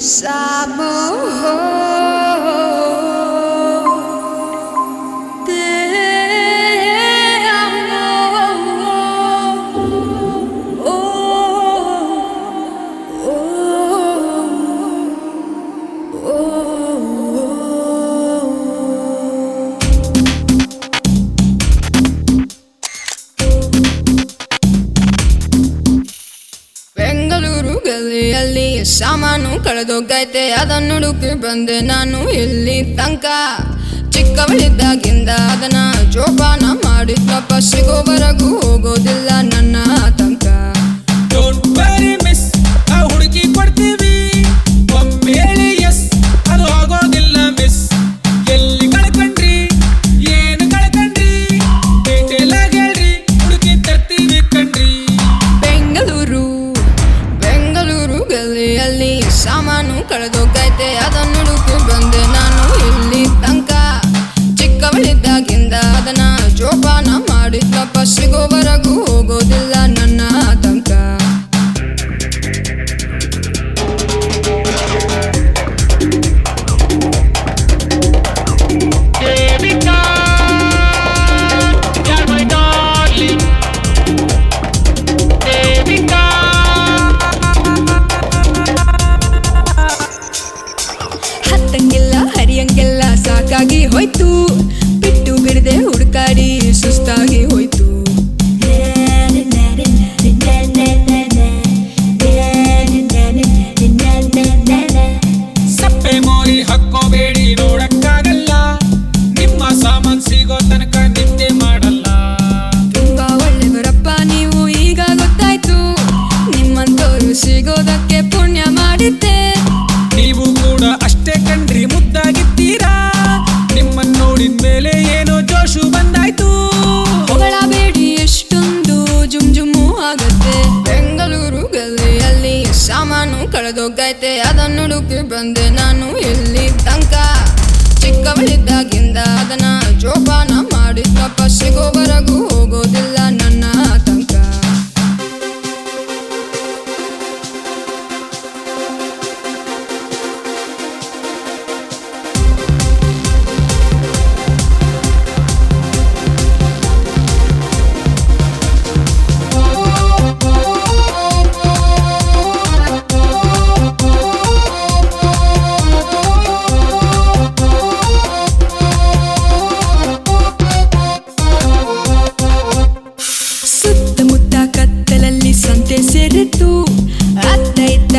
ಬೆಂಗಳೂರು ಗಲ್ಲಿಯಲ್ಲಿ ಸಾಮಾನು ಕಳೆದೋಗೈತೆ ಅದನ್ನು ಹುಡುಕಿ ಬಂದೆ ನಾನು ಇಲ್ಲಿ ತನಕ ಚಿಕ್ಕವಳಿದ್ದಾಗಿಂದ ಅದನ್ನ ಜೋಪಾನ ಮಾಡಿದ್ನಪ್ಪ ಸಿಗೋವರೆಗೂ ಹೋಗೋದಿಲ್ಲ ನನ್ನ ತನಕ ಡೋಂಟ್ ವೆರಿ ಮಿಸ್ ನಾವು ಹುಡುಕಿ ಕೊಡ್ತೀವಿ ಒಮ್ಮೇಳಿ ಎಸ್ ಅದು ಆಗೋದಿಲ್ಲ ಮಿಸ್ ಎಲ್ಲಿ ಕಳ್ಕೊಂಡ್ರಿ ಏನು ಕಳ್ಕೊಂಡ್ರಿ ಡೀಟೇಲ್ ಆಗಿ ಹೇಳ್ರಿ ಹುಡುಕಿ ತರ್ತೀವಿ ಕಣ್ರಿ ಬೆಂಗಳೂರು ಗಲ್ಲಿಯಲ್ಲಿ ಸಾಮಾನು ಕಳೆದೋಗೈತೆ ಅದನ್ನು ಹುಡುಕಿ ಬಂದೆ ನಾನು ಇಲ್ಲಿ ತನಕ ಚಿಕ್ಕವಳಿದ್ದಾಗಿಂದ ಅದನ್ನ ಜೋಪಾನ ಮಾಡಿದ್ನಪ್ಪ ಸಿಗೋವರೆಗೂ ಹೋಗೋದಿಲ್ಲ ನನ್ನ ತನಕ ಹತ್ತಂಗಿಲ್ಲ ಹರಿಯಂಗೆಲ್ಲ ಸಾಕಾಗಿ ಹೋಯ್ತು ಬಿಟ್ಟು ಬಿಡದೆ ಹುಡುಕಾಡಿ ಸುಸ್ತಾಗಿ ಹೋಯ್ತು ಸಪ್ಪೆ ಮೋರಿ ಹಕ್ಕೋಬೇಡಿ ನೋಡಕ್ಕಾಗಲ್ಲ ನಿಮ್ಮ ಸಾಮಾನ್ ಸಿಗೋ ತನಕ ನಿದ್ದೆ ಮಾಡಲ್ಲ ತುಂಬಾ ಒಳ್ಳೆಯವರಪ್ಪ ನೀವು ಈಗ ಗೊತ್ತಾಯ್ತು ನಿಮ್ಮಂತವ್ರು ಸಿಗೋದಕ್ಕೆ ಪುಣ್ಯ ಮಾಡಿದ್ದೆ ನೀವು ಕೂಡ ಅಷ್ಟೇ ಕಣ್ರಿ ಮುದ್ದಾಗಿದ್ದೀರಾ ನಿಮ್ಮನ್ನ ನೋಡಿದ ಮೇಲೆ ಏನೋ ಜೋಶು ಬಂದಾಯ್ತು ಹೊಗಳಬೇಡಿ ಎಷ್ಟೊಂದು ಜುಮ್ ಜುಮ್ಮು ಆಗತ್ತೆ ಬೆಂಗಳೂರು ಗಲ್ಲಿಯಲ್ಲಿ ಸಾಮಾನು ಕಳೆದೋಗೈತೆ ಅದನ್ನು ಹುಡುಕಿ ಬಂದೆ ನಾನು ಇಲ್ಲಿ ತನಕ ಚಿಕ್ಕವಳಿದ್ದಾಗಿಂದ ಅದನ್ನ ಜೋಪಾನ ಮಾಡಿದ್ನಪ್ಪ ಸಿಗೋವರೆಗೂ ಹೋಗೋದಿಲ್ಲ ನನ್ನ ತನಕ ಸುತ್ತಮುತ್ತ ಕತ್ತಲಲ್ಲಿ ಸಂತೆ ಸೇರಿತು ಅತ್ತ ಇತ್ತ